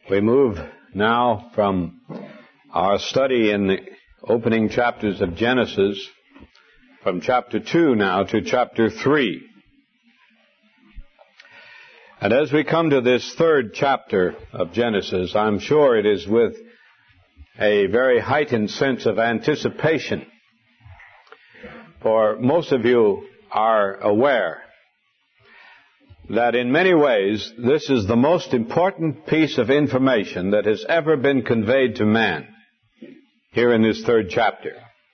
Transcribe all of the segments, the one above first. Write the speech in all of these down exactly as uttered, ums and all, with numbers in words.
We move now from our study in the opening chapters of Genesis, from chapter two now to chapter three. And as we come to this third chapter of Genesis, I'm sure it is with a very heightened sense of anticipation. For most of you are aware that in many ways this is the most important piece of information that has ever been conveyed to man here in this third chapter.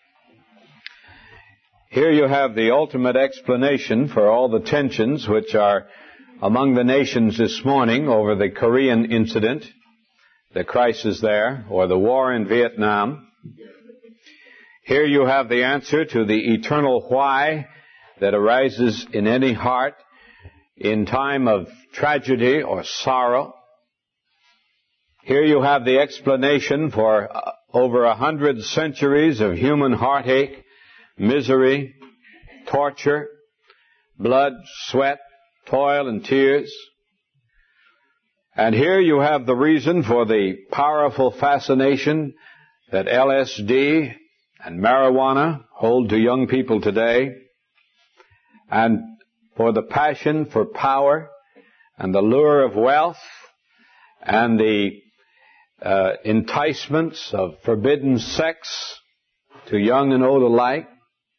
Here you have the ultimate explanation for all the tensions which are among the nations this morning over the Korean incident, the crisis there, or the war in Vietnam. Here you have the answer to the eternal why that arises in any heart in time of tragedy or sorrow. Here you have the explanation for uh, over a hundred centuries of human heartache, misery, torture, blood, sweat, toil, and tears. And here you have the reason for the powerful fascination that L S D and marijuana hold to young people today, and for the passion for power and the lure of wealth and the uh, enticements of forbidden sex to young and old alike.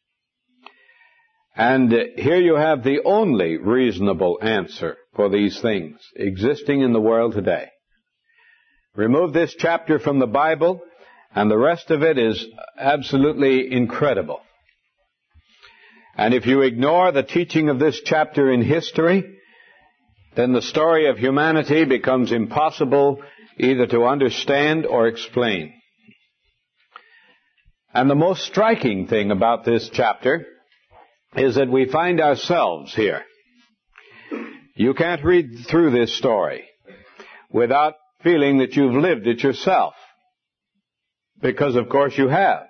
And uh, here you have the only reasonable answer for these things existing in the world today. Remove this chapter from the Bible, and the rest of it is absolutely incredible. And if you ignore the teaching of this chapter in history, then the story of humanity becomes impossible either to understand or explain. And the most striking thing about this chapter is that we find ourselves here. You can't read through this story without feeling that you've lived it yourself, because of course you have.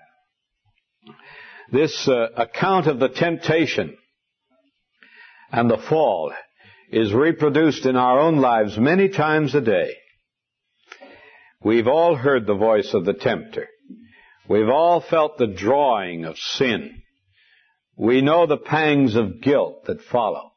This uh, account of the temptation and the fall is reproduced in our own lives many times a day. We've all heard the voice of the tempter. We've all felt the drawing of sin. We know the pangs of guilt that follow.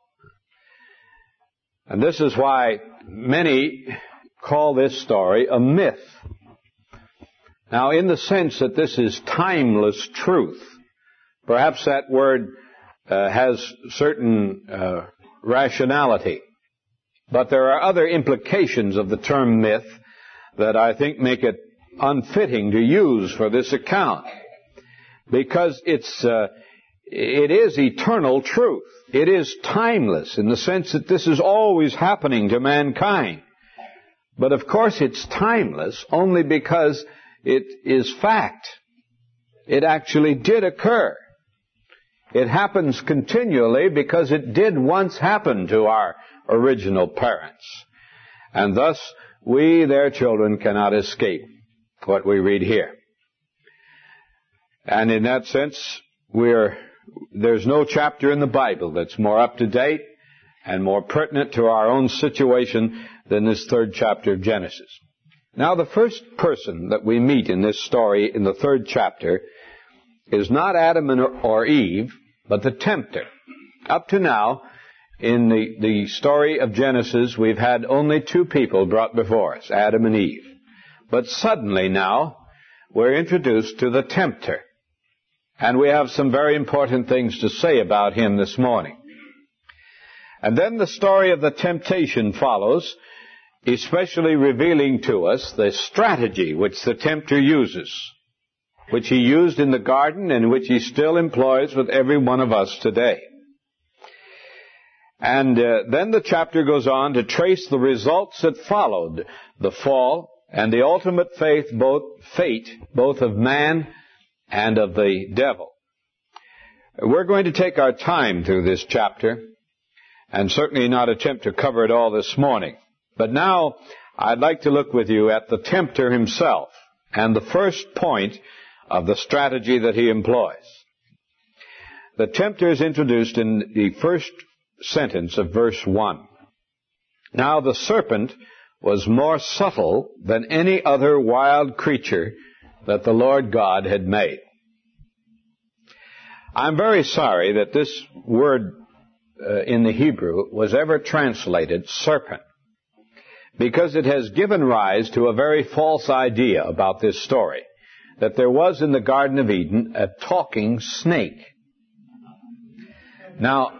And this is why many call this story a myth. Now, in the sense that this is timeless truth, perhaps that word uh, has certain uh, rationality. But there are other implications of the term myth that I think make it unfitting to use for this account. Because it's, uh, it is eternal truth. It is timeless in the sense that this is always happening to mankind. But of course it's timeless only because it is fact. It actually did occur. It happens continually because it did once happen to our original parents. And thus, we, their children, cannot escape what we read here. And in that sense, we're, there's no chapter in the Bible that's more up to date and more pertinent to our own situation than this third chapter of Genesis. Now, the first person that we meet in this story in the third chapter is not Adam or Eve, but the tempter. Up to now, in the, the story of Genesis, we've had only two people brought before us, Adam and Eve. But suddenly now, we're introduced to the tempter. And we have some very important things to say about him this morning. And then the story of the temptation follows, especially revealing to us the strategy which the tempter uses, which he used in the garden and which he still employs with every one of us today. And uh, then the chapter goes on to trace the results that followed the fall and the ultimate faith, both, fate, both of man and of the devil. We're going to take our time through this chapter and certainly not attempt to cover it all this morning. But now I'd like to look with you at the tempter himself and the first point of the strategy that he employs. The tempter is introduced in the first sentence of verse one. Now the serpent was more subtle than any other wild creature that the Lord God had made. I'm very sorry that this word uh, in the Hebrew was ever translated serpent, because it has given rise to a very false idea about this story, that there was in the Garden of Eden a talking snake. Now,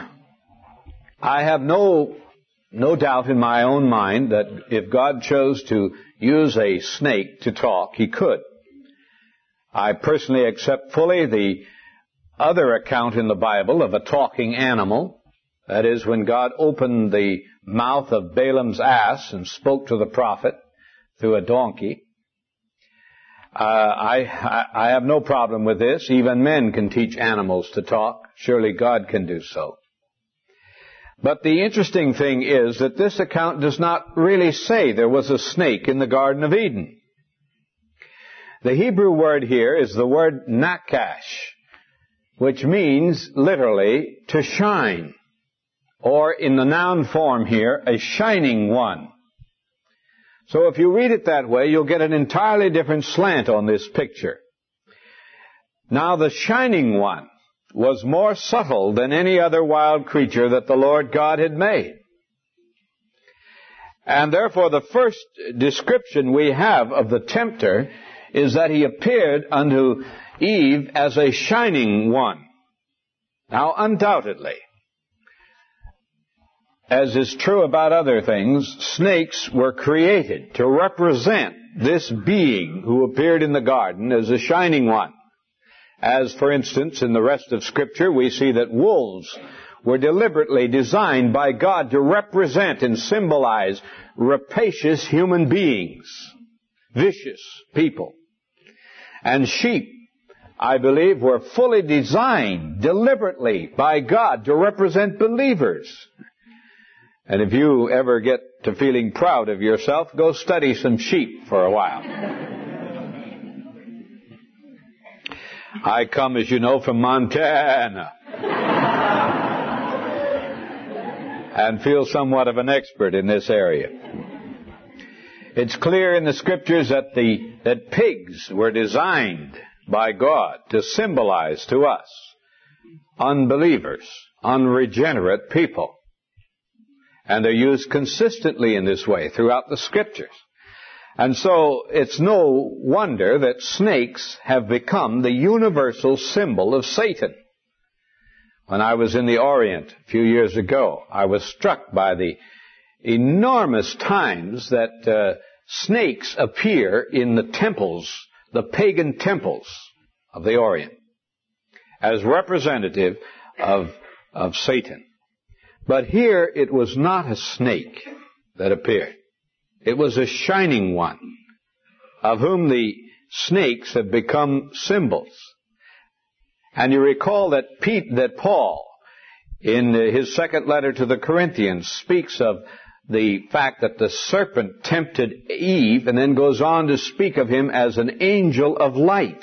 I have no no doubt in my own mind that if God chose to use a snake to talk, He could. I personally accept fully the other account in the Bible of a talking animal. That is, when God opened the mouth of Balaam's ass and spoke to the prophet through a donkey. Uh, I, I have no problem with this. Even men can teach animals to talk. Surely God can do so. But the interesting thing is that this account does not really say there was a snake in the Garden of Eden. The Hebrew word here is the word nakash, which means literally to shine, or in the noun form here, a shining one. So if you read it that way, you'll get an entirely different slant on this picture. Now the shining one was more subtle than any other wild creature that the Lord God had made. And therefore the first description we have of the tempter is that he appeared unto Eve as a shining one. Now undoubtedly, as is true about other things, snakes were created to represent this being who appeared in the garden as a shining one. As, for instance, in the rest of Scripture, we see that wolves were deliberately designed by God to represent and symbolize rapacious human beings, vicious people. And sheep, I believe, were fully designed deliberately by God to represent believers. And if you ever get to feeling proud of yourself, go study some sheep for a while. I come, as you know, from Montana and feel somewhat of an expert in this area. It's clear in the Scriptures that the that pigs were designed by God to symbolize to us unbelievers, unregenerate people. And they're used consistently in this way throughout the Scriptures. And so it's no wonder that snakes have become the universal symbol of Satan. When I was in the Orient a few years ago, I was struck by the enormous times that uh, snakes appear in the temples, the pagan temples of the Orient, as representative of, of Satan. But here it was not a snake that appeared. It was a shining one, of whom the snakes have become symbols. And you recall that Pete, that Paul, in his second letter to the Corinthians, speaks of the fact that the serpent tempted Eve, and then goes on to speak of him as an angel of light.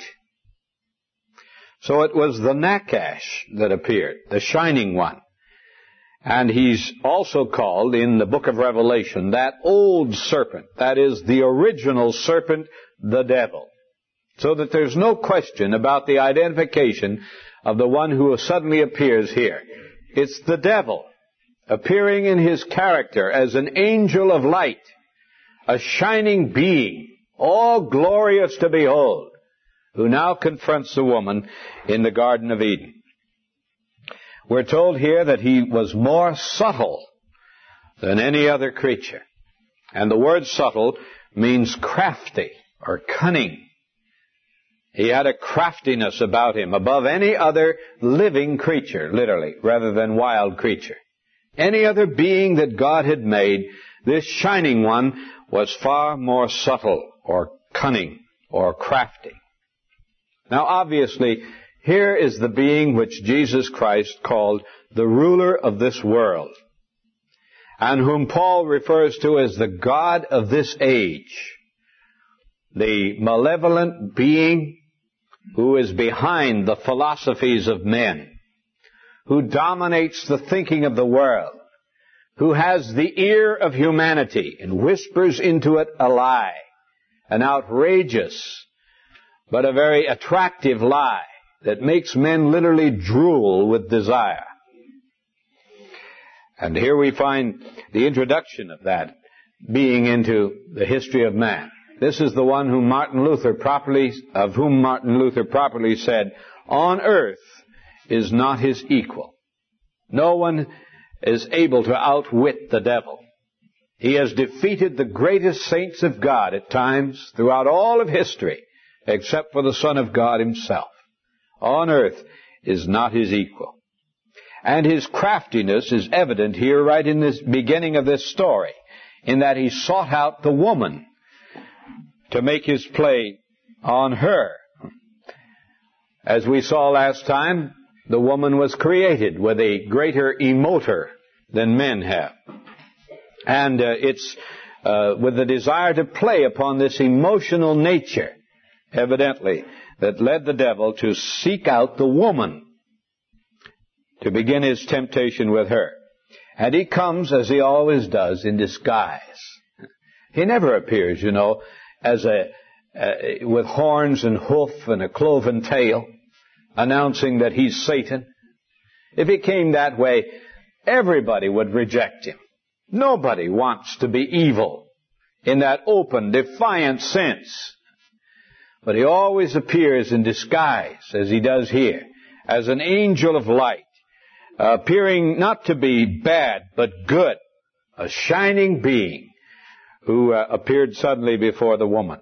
So it was the Nakash that appeared, the shining one. And he's also called in the book of Revelation that old serpent, that is the original serpent, the devil. So that there's no question about the identification of the one who suddenly appears here. It's the devil, appearing in his character as an angel of light, a shining being, all glorious to behold, who now confronts the woman in the Garden of Eden. We're told here that he was more subtle than any other creature. And the word subtle means crafty or cunning. He had a craftiness about him above any other living creature, literally, rather than wild creature. Any other being that God had made, this shining one was far more subtle or cunning or crafty. Now, obviously, here is the being which Jesus Christ called the ruler of this world, and whom Paul refers to as the God of this age, the malevolent being who is behind the philosophies of men, who dominates the thinking of the world, who has the ear of humanity and whispers into it a lie, an outrageous but a very attractive lie that makes men literally drool with desire. And here we find the introduction of that being into the history of man. This is the one whom Martin Luther properly, of whom Martin Luther properly said, on earth is not his equal. No one is able to outwit the devil. He has defeated the greatest saints of God at times throughout all of history, except for the Son of God himself. On earth is not his equal. And his craftiness is evident here right in this beginning of this story, in that he sought out the woman to make his play on her. As we saw last time, the woman was created with a greater emoter than men have. And uh, it's uh, with the desire to play upon this emotional nature, evidently, that led the devil to seek out the woman to begin his temptation with her. And he comes, as he always does, in disguise. He never appears, you know, as a uh, with horns and hoof and a cloven tail, announcing that he's Satan. If he came that way, everybody would reject him. Nobody wants to be evil in that open, defiant sense. But he always appears in disguise, as he does here, as an angel of light, appearing not to be bad, but good, a shining being who uh, appeared suddenly before the woman.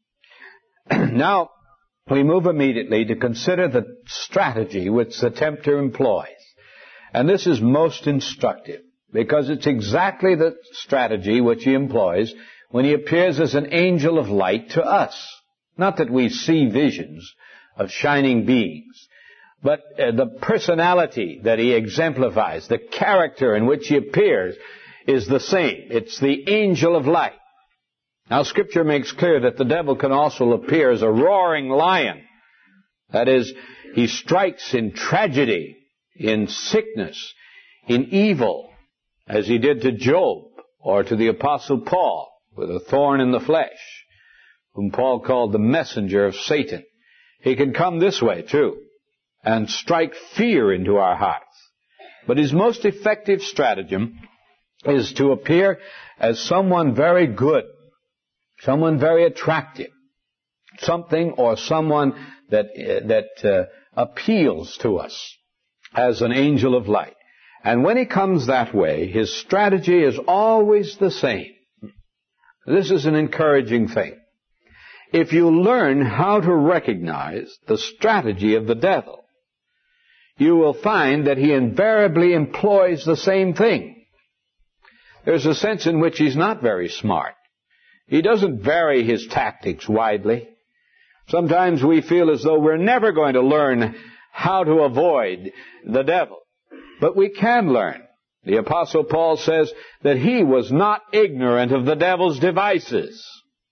Now, we move immediately to consider the strategy which the tempter employs. And this is most instructive, because it's exactly the strategy which he employs when he appears as an angel of light to us. Not that we see visions of shining beings, but uh, the personality that he exemplifies, the character in which he appears, is the same. It's the angel of light. Now, Scripture makes clear that the devil can also appear as a roaring lion. That is, he strikes in tragedy, in sickness, in evil, as he did to Job or to the Apostle Paul with a thorn in the flesh, whom Paul called the messenger of Satan. He can come this way, too, and strike fear into our hearts. But his most effective stratagem is to appear as someone very good, someone very attractive, something or someone that uh, that uh, appeals to us as an angel of light. And when he comes that way, his strategy is always the same. This is an encouraging thing. If you learn how to recognize the strategy of the devil, you will find that he invariably employs the same thing. There's a sense in which he's not very smart. He doesn't vary his tactics widely. Sometimes we feel as though we're never going to learn how to avoid the devil. But we can learn. The Apostle Paul says that he was not ignorant of the devil's devices.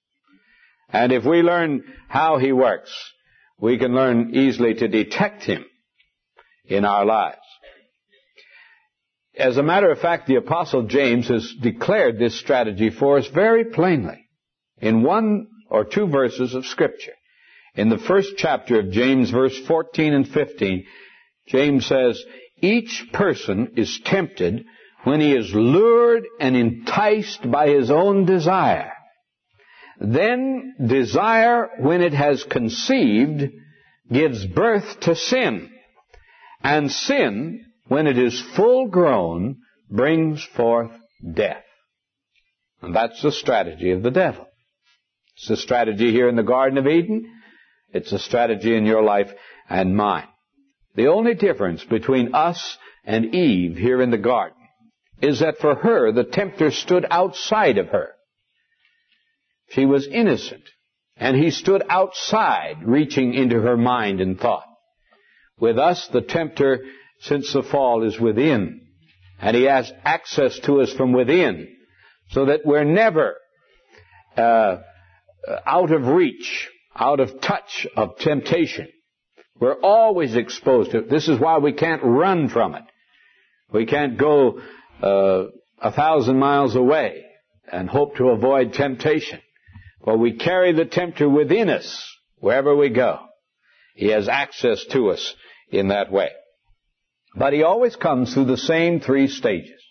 And if we learn how he works, we can learn easily to detect him in our lives. As a matter of fact, the Apostle James has declared this strategy for us very plainly in one or two verses of Scripture. In the first chapter of James, verse fourteen and fifteen, James says, each person is tempted when he is lured and enticed by his own desire. Then desire, when it has conceived, gives birth to sin. And sin, when it is full grown, brings forth death. And that's the strategy of the devil. It's the strategy here in the Garden of Eden. It's a strategy in your life and mine. The only difference between us and Eve here in the garden is that for her, the tempter stood outside of her. She was innocent, and he stood outside, reaching into her mind and thought. With us, the tempter, since the fall, is within, and he has access to us from within, so that we're never uh, out of reach, out of touch of temptation. We're always exposed to it. This is why we can't run from it. We can't go uh, a thousand miles away and hope to avoid temptation. For we carry the tempter within us wherever we go. He has access to us in that way. But he always comes through the same three stages.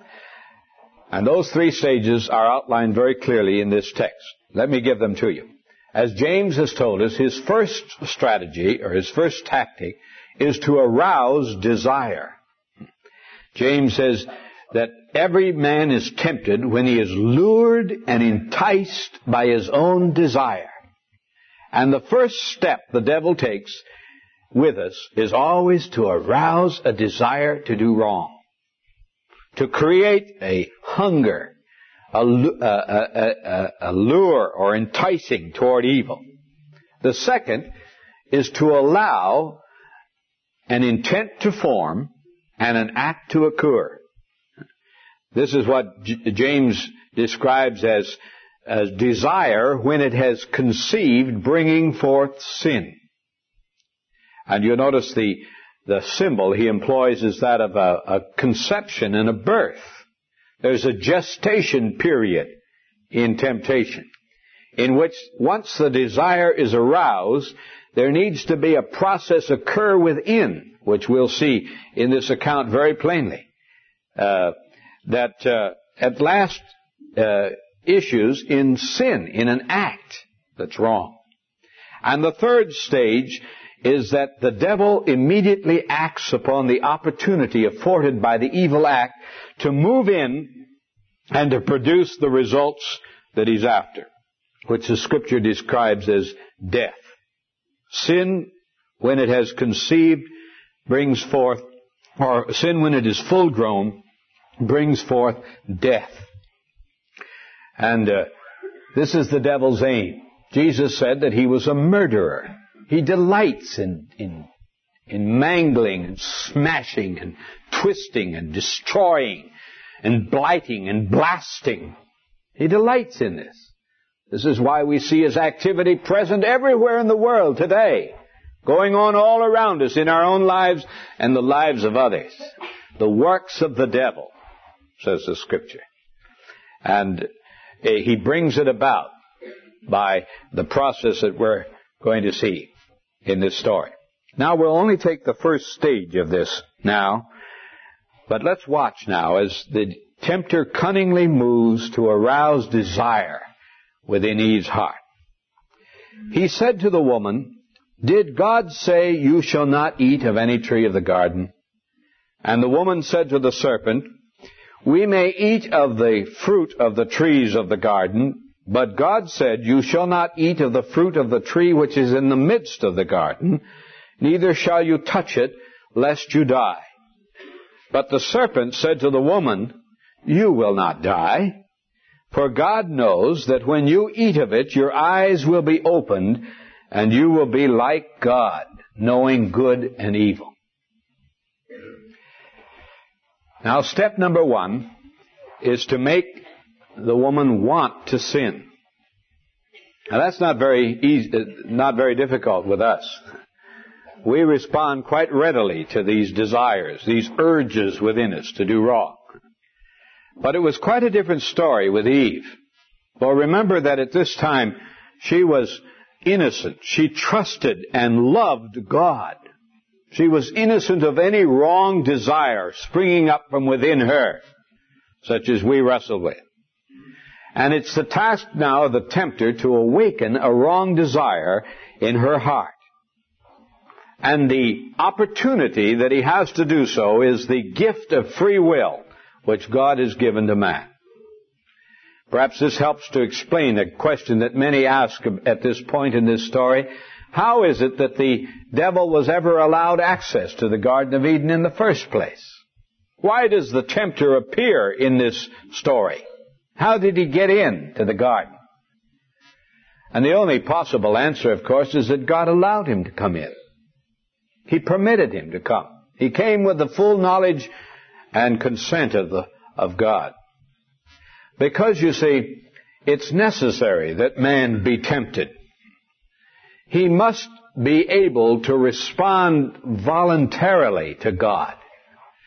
And those three stages are outlined very clearly in this text. Let me give them to you. As James has told us, his first strategy, or his first tactic, is to arouse desire. James says that every man is tempted when he is lured and enticed by his own desire. And the first step the devil takes with us is always to arouse a desire to do wrong, to create a hunger, a, a, a, a lure or enticing toward evil. The second is to allow an intent to form and an act to occur. This is what J- James describes as, as desire when it has conceived, bringing forth sin. And you'll notice the, the symbol he employs is that of a, a conception and a birth. There's a gestation period in temptation, in which once the desire is aroused, there needs to be a process occur within, which we'll see in this account very plainly, uh, that uh, at last uh, issues in sin, in an act that's wrong. And the third stage is that the devil immediately acts upon the opportunity afforded by the evil act to move in and to produce the results that he's after, which the Scripture describes as death. Sin, when it has conceived, brings forth, or sin when it is full grown, brings forth death. And uh, this is the devil's aim. Jesus said that he was a murderer. He delights in, in, in mangling and smashing and twisting and destroying and blighting and blasting. He delights in this. This is why we see his activity present everywhere in the world today, going on all around us in our own lives and the lives of others. The works of the devil, says the Scripture. And he brings it about by the process that we're going to see in this story. Now, we'll only take the first stage of this now, but let's watch now as the tempter cunningly moves to arouse desire within Eve's heart. He said to the woman, "Did God say, 'You shall not eat of any tree of the garden'?" And the woman said to the serpent, "We may eat of the fruit of the trees of the garden, but God said, 'You shall not eat of the fruit of the tree which is in the midst of the garden, neither shall you touch it, lest you die.' But the serpent said to the woman, 'You will not die, for God knows that when you eat of it, your eyes will be opened, and you will be like God, knowing good and evil.'" Now, step number one is to make the woman want to sin. Now, that's not very easy, not very difficult with us. We respond quite readily to these desires, these urges within us to do wrong. But it was quite a different story with Eve. For remember that at this time, she was innocent. She trusted and loved God. She was innocent of any wrong desire springing up from within her, such as we wrestle with. And it's the task now of the tempter to awaken a wrong desire in her heart. And the opportunity that he has to do so is the gift of free will, which God has given to man. Perhaps this helps to explain a question that many ask at this point in this story. How is it that the devil was ever allowed access to the Garden of Eden in the first place? Why does the tempter appear in this story? How did he get in to the garden? And the only possible answer, of course, is that God allowed him to come in. He permitted him to come. He came with the full knowledge and consent of the, of God. Because, you see, it's necessary that man be tempted. He must be able to respond voluntarily to God.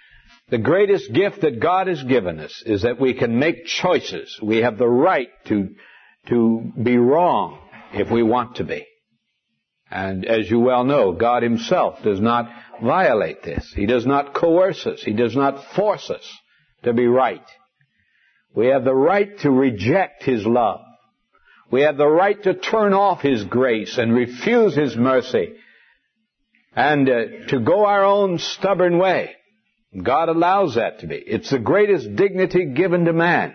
The greatest gift that God has given us is that we can make choices. We have the right to, to be wrong if we want to be. And as you well know, God Himself does not violate this. He does not coerce us. He does not force us to be right. We have the right to reject His love. We have the right to turn off His grace and refuse His mercy and uh, to go our own stubborn way. God allows that to be. It's the greatest dignity given to man.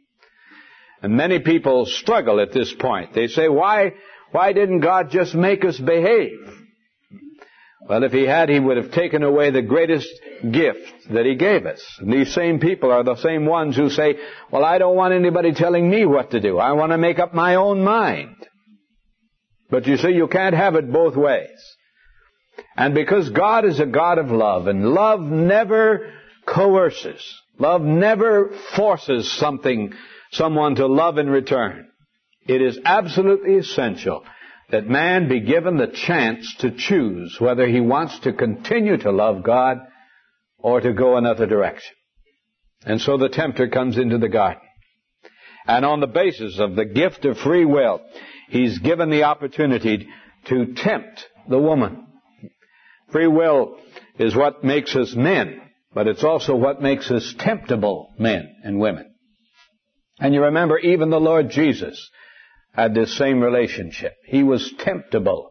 And many people struggle at this point. They say, why, why didn't God just make us behave? Well, if He had, He would have taken away the greatest gift that He gave us. And these same people are the same ones who say, well, I don't want anybody telling me what to do. I want to make up my own mind. But you see, you can't have it both ways. And because God is a God of love, and love never coerces, love never forces something, someone to love in return, it is absolutely essential that man be given the chance to choose whether he wants to continue to love God or to go another direction. And so the tempter comes into the garden. And on the basis of the gift of free will, he's given the opportunity to tempt the woman. Free will is what makes us men, but it's also what makes us temptable men and women. And you remember, even the Lord Jesus had this same relationship. He was temptable.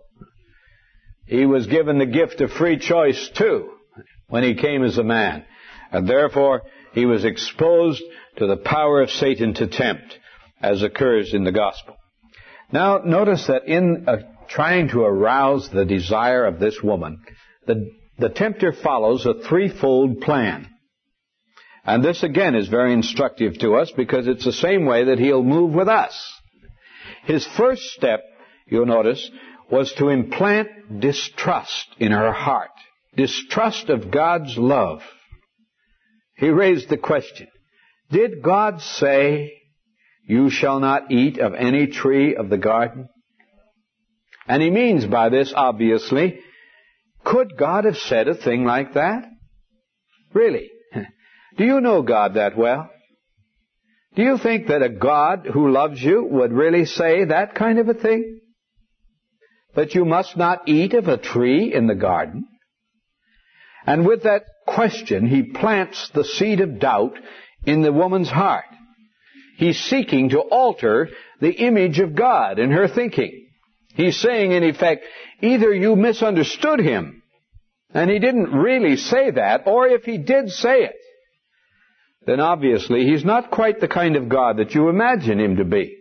He was given the gift of free choice too when he came as a man. And therefore, he was exposed to the power of Satan to tempt, as occurs in the gospel. Now, notice that in uh, trying to arouse the desire of this woman, the, the tempter follows a threefold plan. And this again is very instructive to us because it's the same way that he'll move with us. His first step, you'll notice, was to implant distrust in her heart. Distrust of God's love. He raised the question, did God say, you shall not eat of any tree of the garden? And he means by this, obviously, could God have said a thing like that? Really? Do you know God that well? Do you think that a God who loves you would really say that kind of a thing? That you must not eat of a tree in the garden? And with that question, he plants the seed of doubt in the woman's heart. He's seeking to alter the image of God in her thinking. He's saying, in effect, either you misunderstood him, and he didn't really say that, or if he did say it, then obviously he's not quite the kind of God that you imagine him to be.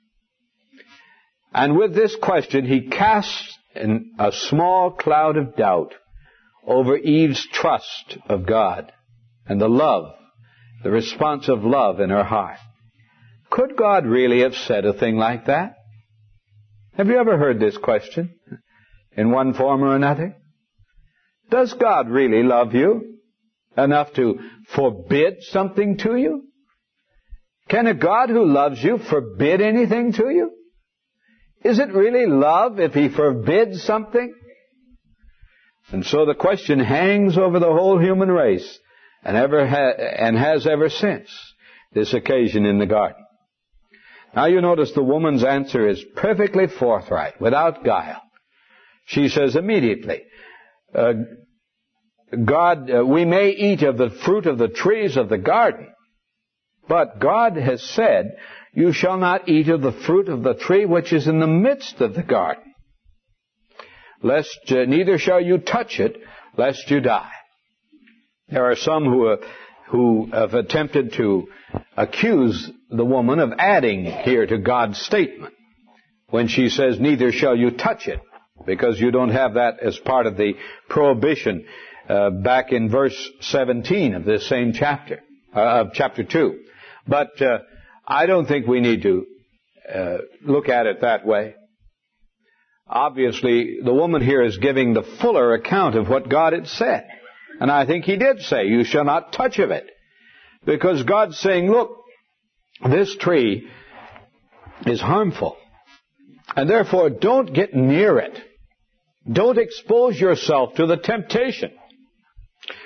And with this question, he casts in a small cloud of doubt over Eve's trust of God and the love, the response of love in her heart. Could God really have said a thing like that? Have you ever heard this question in one form or another? Does God really love you enough to forbid something to you? Can a God who loves you forbid anything to you? Is it really love if he forbids something? And so the question hangs over the whole human race, and ever ha- and has ever since this occasion in the garden. Now you notice the woman's answer is perfectly forthright, without guile. She says immediately, uh, God, uh, we may eat of the fruit of the trees of the garden, but God has said, you shall not eat of the fruit of the tree which is in the midst of the garden, lest uh, neither shall you touch it, lest you die. There are some who uh, who have attempted to accuse the woman of adding here to God's statement when she says, neither shall you touch it, because you don't have that as part of the prohibition uh, back in verse seventeen of this same chapter, uh, of chapter two. But uh, I don't think we need to uh, look at it that way. Obviously, the woman here is giving the fuller account of what God had said. And I think he did say, you shall not touch of it. Because God's saying, look, this tree is harmful. And therefore, don't get near it. Don't expose yourself to the temptation.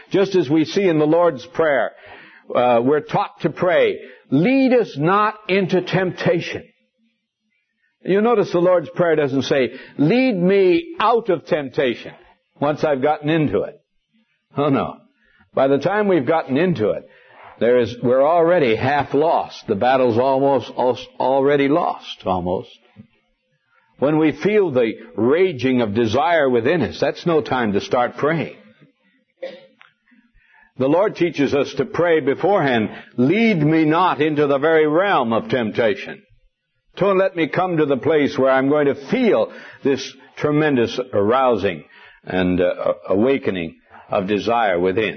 Just as we see in the Lord's Prayer, uh, we're taught to pray, lead us not into temptation. You notice the Lord's Prayer doesn't say, lead me out of temptation once I've gotten into it. Oh no. By the time we've gotten into it, there is, we're already half lost. The battle's almost already lost, almost. When we feel the raging of desire within us, that's no time to start praying. The Lord teaches us to pray beforehand, lead me not into the very realm of temptation. Don't let me come to the place where I'm going to feel this tremendous arousing and uh, awakening of desire within.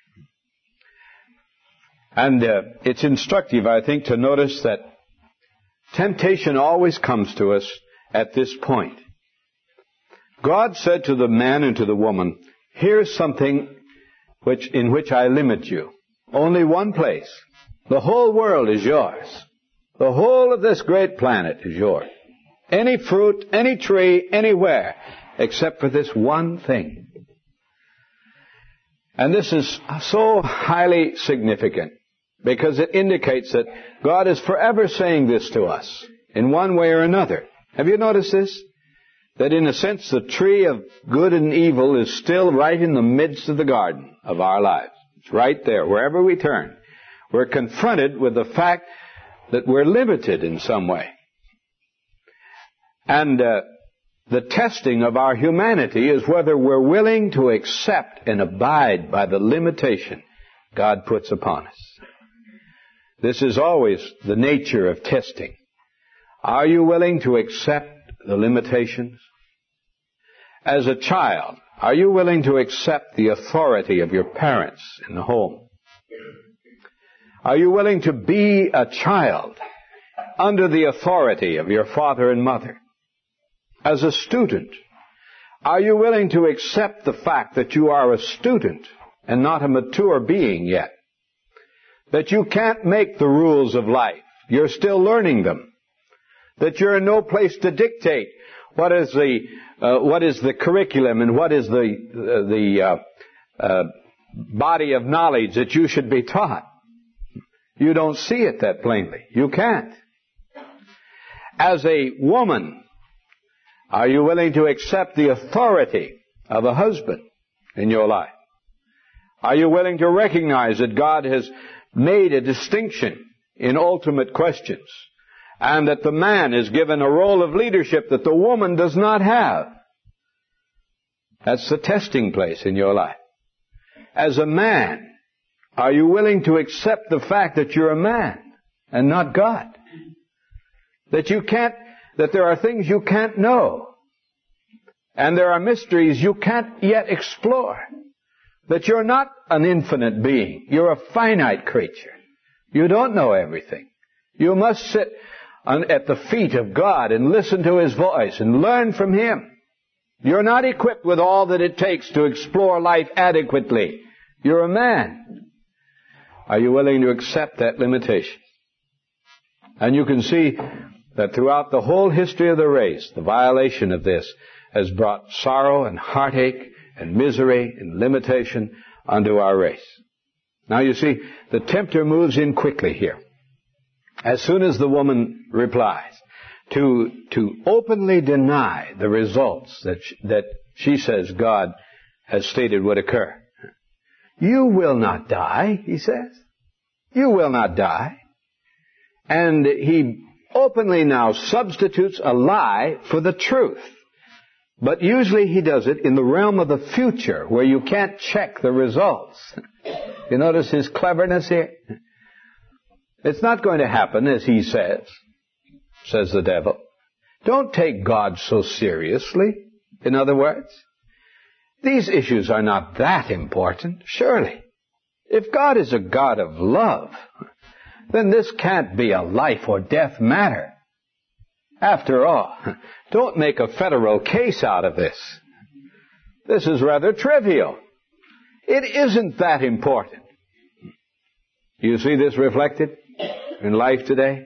And uh, it's instructive, I think, to notice that temptation always comes to us at this point. God said to the man and to the woman, here's something which in which I limit you. Only one place. The whole world is yours. The whole of this great planet is yours. Any fruit, any tree, anywhere, except for this one thing. And this is so highly significant because it indicates that God is forever saying this to us in one way or another. Have you noticed this? That in a sense the tree of good and evil is still right in the midst of the garden of our lives. It's right there, wherever we turn. We're confronted with the fact that we're limited in some way. And uh, the testing of our humanity is whether we're willing to accept and abide by the limitation God puts upon us. This is always the nature of testing. Are you willing to accept the limitations? As a child, are you willing to accept the authority of your parents in the home? Are you willing to be a child under the authority of your father and mother? As a student, are you willing to accept the fact that you are a student and not a mature being yet? That you can't make the rules of life. You're still learning them. That you're in no place to dictate what is the uh, what is the curriculum and what is the uh, the uh, uh, body of knowledge that you should be taught. You don't see it that plainly. You can't. As a woman, are you willing to accept the authority of a husband in your life? Are you willing to recognize that God has made a distinction in ultimate questions and that the man is given a role of leadership that the woman does not have? That's the testing place in your life. As a man, are you willing to accept the fact that you're a man and not God? That you can't, that there are things you can't know. And there are mysteries you can't yet explore. That you're not an infinite being. You're a finite creature. You don't know everything. You must sit on, at the feet of God and listen to His voice and learn from Him. You're not equipped with all that it takes to explore life adequately. You're a man. Are you willing to accept that limitation? And you can see that throughout the whole history of the race, the violation of this has brought sorrow and heartache and misery and limitation unto our race. Now you see, the tempter moves in quickly here. As soon as the woman replies, to, to openly deny the results that she, that she says God has stated would occur. You will not die, he says. You will not die. And he openly now substitutes a lie for the truth. But usually he does it in the realm of the future, where you can't check the results. You notice his cleverness here? It's not going to happen as he says, says the devil. Don't take God so seriously. In other words, these issues are not that important, surely. If God is a God of love, then this can't be a life or death matter. After all, don't make a federal case out of this. This is rather trivial. It isn't that important. You see this reflected in life today?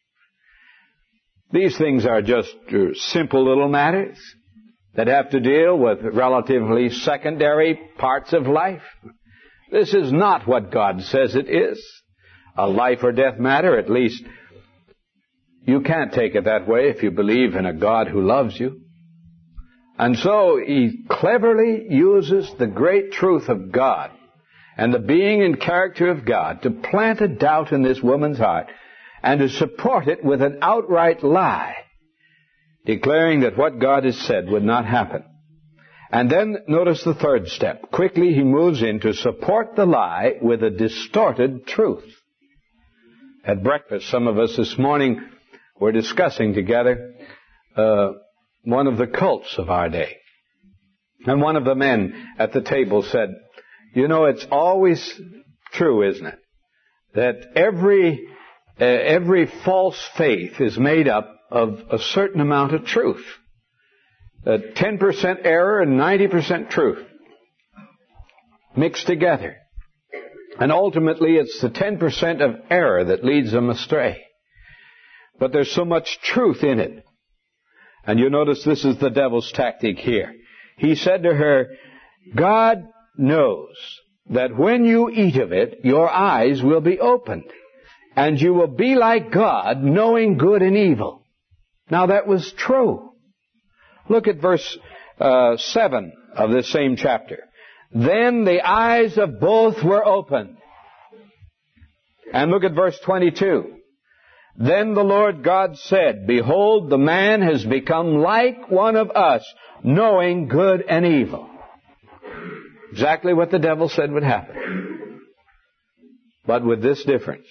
These things are just simple little matters that have to deal with relatively secondary parts of life. This is not what God says it is. A life or death matter, at least. You can't take it that way if you believe in a God who loves you. And so he cleverly uses the great truth of God and the being and character of God to plant a doubt in this woman's heart and to support it with an outright lie, declaring that what God has said would not happen. And then notice the third step. Quickly he moves in to support the lie with a distorted truth. At breakfast, some of us this morning were discussing together uh, one of the cults of our day. And one of the men at the table said, you know, it's always true, isn't it, that every uh, every false faith is made up of a certain amount of truth. Uh, ten percent error and ninety percent truth mixed together. And ultimately it's the ten percent of error that leads them astray. But there's so much truth in it. And you notice this is the devil's tactic here. He said to her, God knows that when you eat of it, your eyes will be opened, and you will be like God, knowing good and evil. Now that was true. Look at verse uh, seven of this same chapter. Then the eyes of both were opened. And look at verse twenty-two. Then the Lord God said, behold, the man has become like one of us, knowing good and evil. Exactly what the devil said would happen. But with this difference.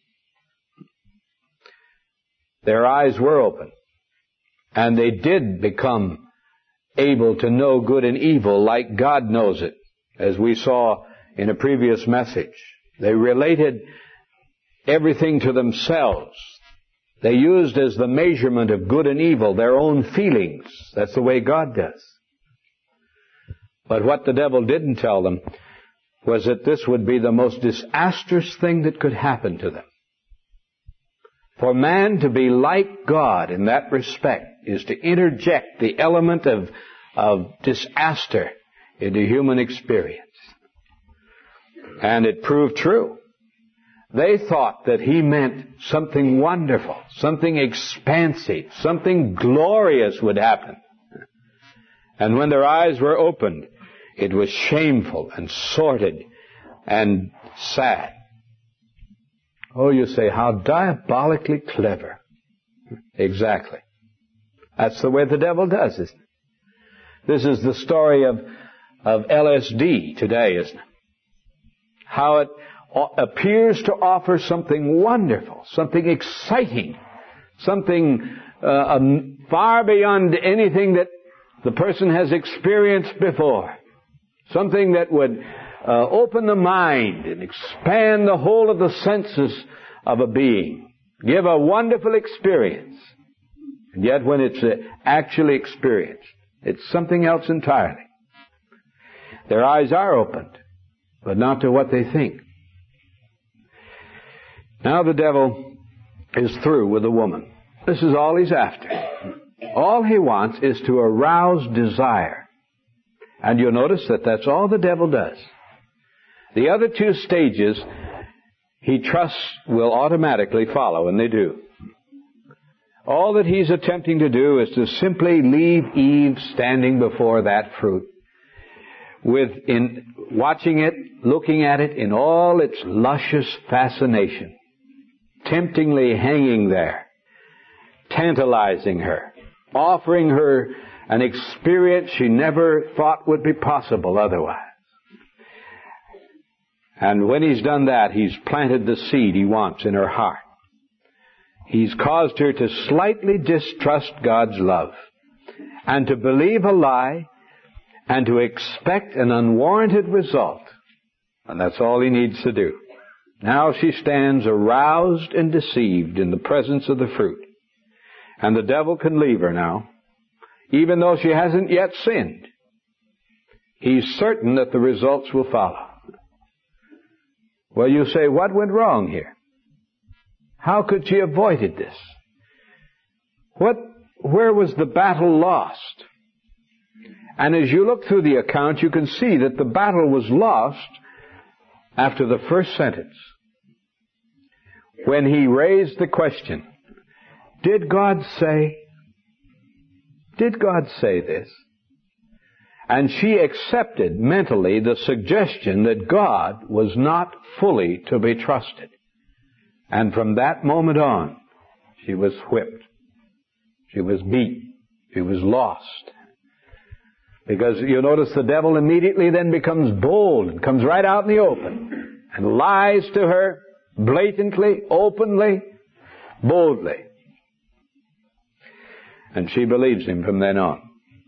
Their eyes were open. And they did become able to know good and evil like God knows it, as we saw in a previous message. They related everything to themselves. They used as the measurement of good and evil their own feelings. That's the way God does. But what the devil didn't tell them was that this would be the most disastrous thing that could happen to them. For man to be like God in that respect is to interject the element of, of disaster into human experience. And it proved true. They thought that he meant something wonderful, something expansive, something glorious would happen. And when their eyes were opened, it was shameful and sordid and sad. Oh, you say, how diabolically clever. Exactly. That's the way the devil does, isn't it? This is the story of, of L S D today, isn't it? How it appears to offer something wonderful, something exciting, something uh, um, far beyond anything that the person has experienced before. Something that would uh, open the mind and expand the whole of the senses of a being. Give a wonderful experience. And yet when it's uh, actually experienced, it's something else entirely. Their eyes are opened, but not to what they think. Now the devil is through with the woman. This is all he's after. All he wants is to arouse desire. And you'll notice that that's all the devil does. The other two stages he trusts will automatically follow, and they do. All that he's attempting to do is to simply leave Eve standing before that fruit, with in watching it, looking at it in all its luscious fascination, temptingly hanging there, tantalizing her, offering her an experience she never thought would be possible otherwise. And when he's done that, he's planted the seed he wants in her heart. He's caused her to slightly distrust God's love and to believe a lie and to expect an unwarranted result. And that's all he needs to do. Now she stands aroused and deceived in the presence of the fruit. And the devil can leave her now, even though she hasn't yet sinned. He's certain that the results will follow. Well, you say, what went wrong here? How could she have avoided this? What, where was the battle lost? And as you look through the account, you can see that the battle was lost after the first sentence, when he raised the question, did God say, did God say this? And she accepted mentally the suggestion that God was not fully to be trusted. And from that moment on, she was whipped. She was beaten. She was lost. Because you notice the devil immediately then becomes bold and comes right out in the open and lies to her blatantly, openly, boldly. And she believes him from then on.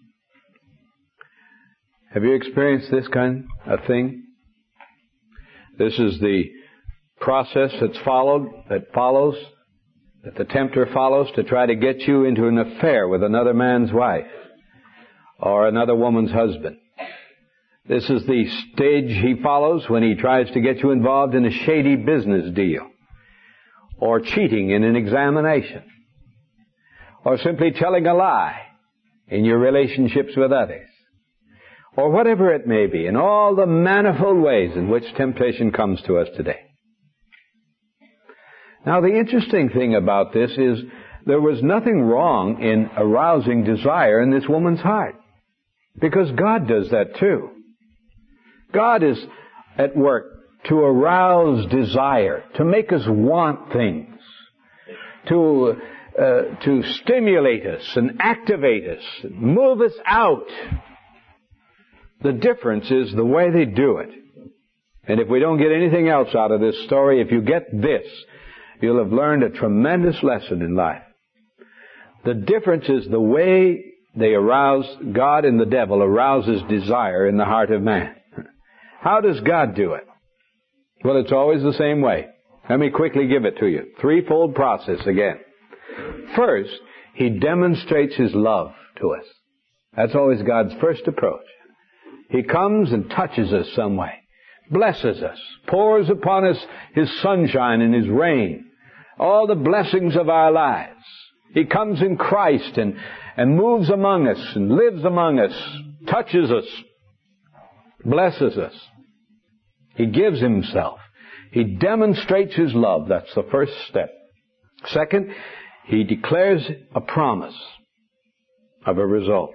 Have you experienced this kind of thing? This is the process that's followed, that follows, that the tempter follows to try to get you into an affair with another man's wife or another woman's husband. This is the stage he follows when he tries to get you involved in a shady business deal, or cheating in an examination, or simply telling a lie in your relationships with others, or whatever it may be, in all the manifold ways in which temptation comes to us today. Now, the interesting thing about this is there was nothing wrong in arousing desire in this woman's heart, because God does that too. God is at work to arouse desire, to make us want things, to uh, to stimulate us and activate us, and move us out. The difference is the way they do it. And if we don't get anything else out of this story, if you get this, you'll have learned a tremendous lesson in life. The difference is the way they arouse, God and the devil arouses desire in the heart of man. How does God do it? Well, it's always the same way. Let me quickly give it to you. Threefold process again. First, he demonstrates his love to us. That's always God's first approach. He comes and touches us some way, blesses us, pours upon us his sunshine and his rain, all the blessings of our lives. He comes in Christ and, and moves among us and lives among us, touches us, blesses us. He gives himself. He demonstrates his love. That's the first step. Second, he declares a promise of a result.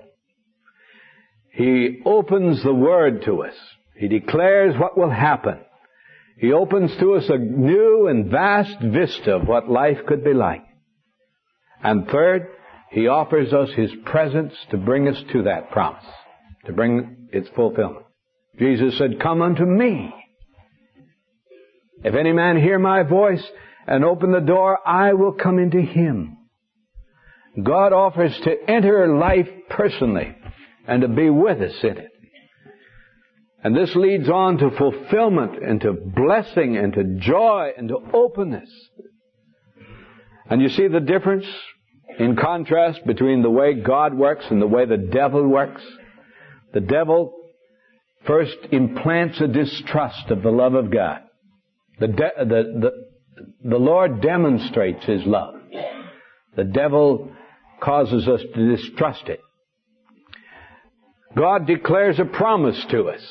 He opens the Word to us. He declares what will happen. He opens to us a new and vast vista of what life could be like. And third, he offers us his presence to bring us to that promise, to bring its fulfillment. Jesus said, "Come unto me. If any man hear my voice and open the door, I will come into him." God offers to enter life personally and to be with us in it. And this leads on to fulfillment and to blessing and to joy and to openness. And you see the difference in contrast between the way God works and the way the devil works? The devil first implants a distrust of the love of God. The, de- the, the, the Lord demonstrates his love. The devil causes us to distrust it. God declares a promise to us.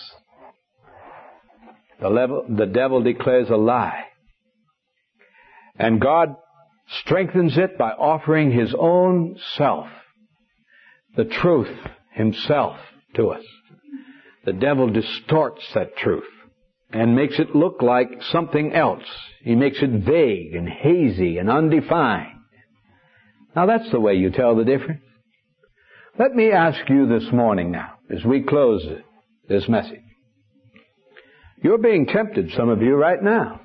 The, level, the devil declares a lie. And God strengthens it by offering his own self, the truth himself, to us. The devil distorts that truth and makes it look like something else. He makes it vague and hazy and undefined. Now that's the way you tell the difference. Let me ask you this morning now, as we close this message. You're being tempted, some of you, right now.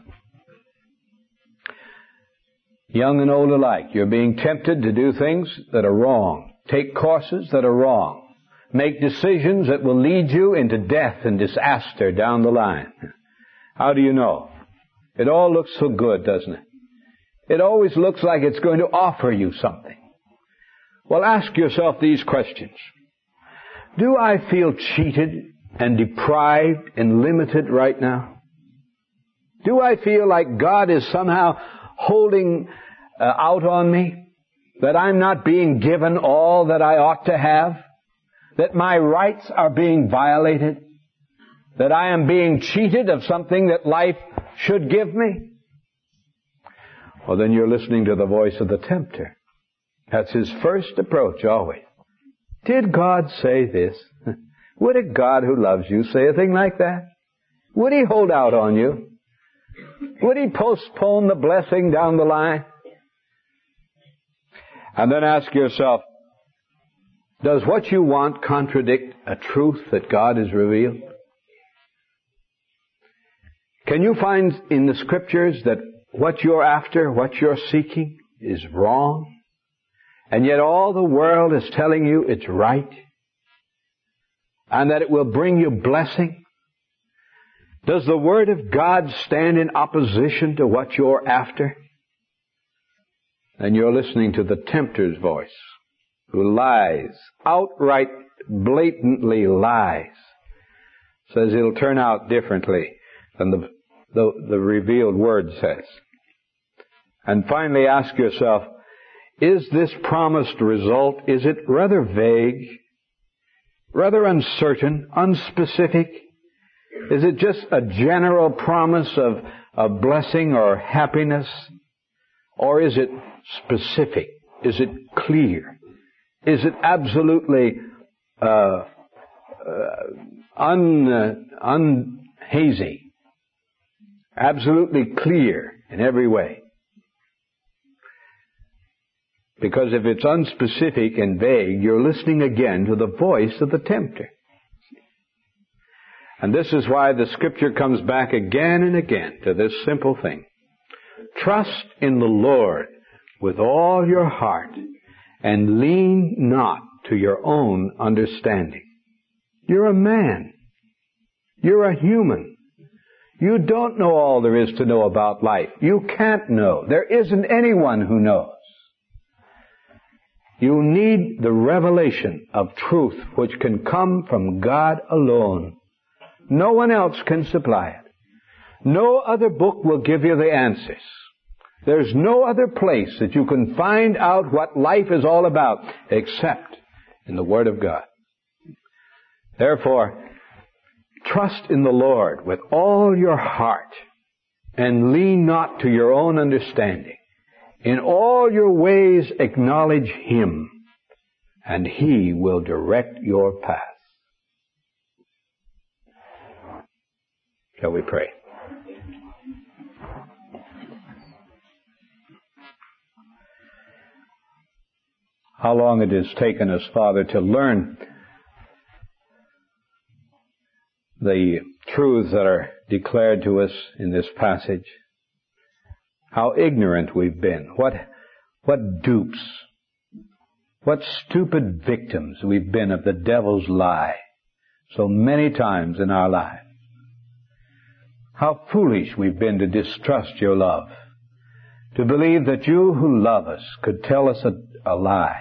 Young and old alike, you're being tempted to do things that are wrong, take courses that are wrong, make decisions that will lead you into death and disaster down the line. How do you know? It all looks so good, doesn't it? It always looks like it's going to offer you something. Well, ask yourself these questions. Do I feel cheated and deprived and limited right now? Do I feel like God is somehow holding uh, out on me? That I'm not being given all that I ought to have? That my rights are being violated? That I am being cheated of something that life should give me? Well, then you're listening to the voice of the tempter. That's his first approach always. Did God say this? Would a God who loves you say a thing like that? Would He hold out on you? Would He postpone the blessing down the line? And then ask yourself, does what you want contradict a truth that God has revealed? Can you find in the Scriptures that what you're after, what you're seeking, is wrong? And yet all the world is telling you it's right? And that it will bring you blessing? Does the Word of God stand in opposition to what you're after? Then you're listening to the tempter's voice, who lies, outright, blatantly lies. Says it'll turn out differently than the, the, the revealed Word says. And finally ask yourself, is this promised result, is it rather vague, rather uncertain, unspecific? Is it just a general promise of, of blessing or happiness? Or is it specific? Is it clear? Is it absolutely uh, uh, un, uh, unhazy? Absolutely clear in every way? Because if it's unspecific and vague, you're listening again to the voice of the tempter. And this is why the Scripture comes back again and again to this simple thing. Trust in the Lord with all your heart and lean not to your own understanding. You're a man. You're a human. You don't know all there is to know about life. You can't know. There isn't anyone who knows. You need the revelation of truth which can come from God alone. No one else can supply it. No other book will give you the answers. There's no other place that you can find out what life is all about except in the Word of God. Therefore, trust in the Lord with all your heart and lean not to your own understanding. In all your ways acknowledge Him, and He will direct your path. Shall we pray? How long it has taken us, Father, to learn the truths that are declared to us in this passage. How ignorant we've been. What, what dupes. What stupid victims we've been of the devil's lie so many times in our lives. How foolish we've been to distrust your love. To believe that you who love us could tell us a, a lie.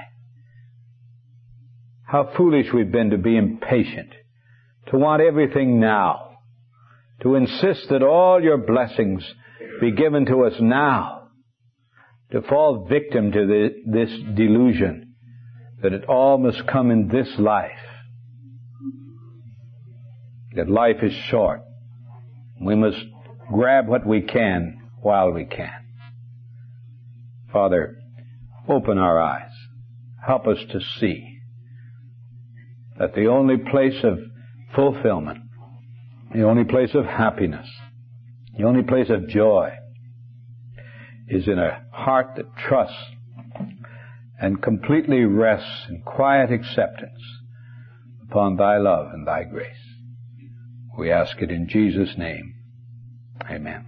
How foolish we've been to be impatient. To want everything now. To insist that all your blessings be given to us now. To fall victim to the, this delusion that it all must come in this life. That life is short. We must grab what we can while we can. Father, open our eyes. Help us to see that the only place of fulfillment, the only place of happiness, the only place of joy is in a heart that trusts and completely rests in quiet acceptance upon thy love and thy grace. We ask it in Jesus' name. Amen.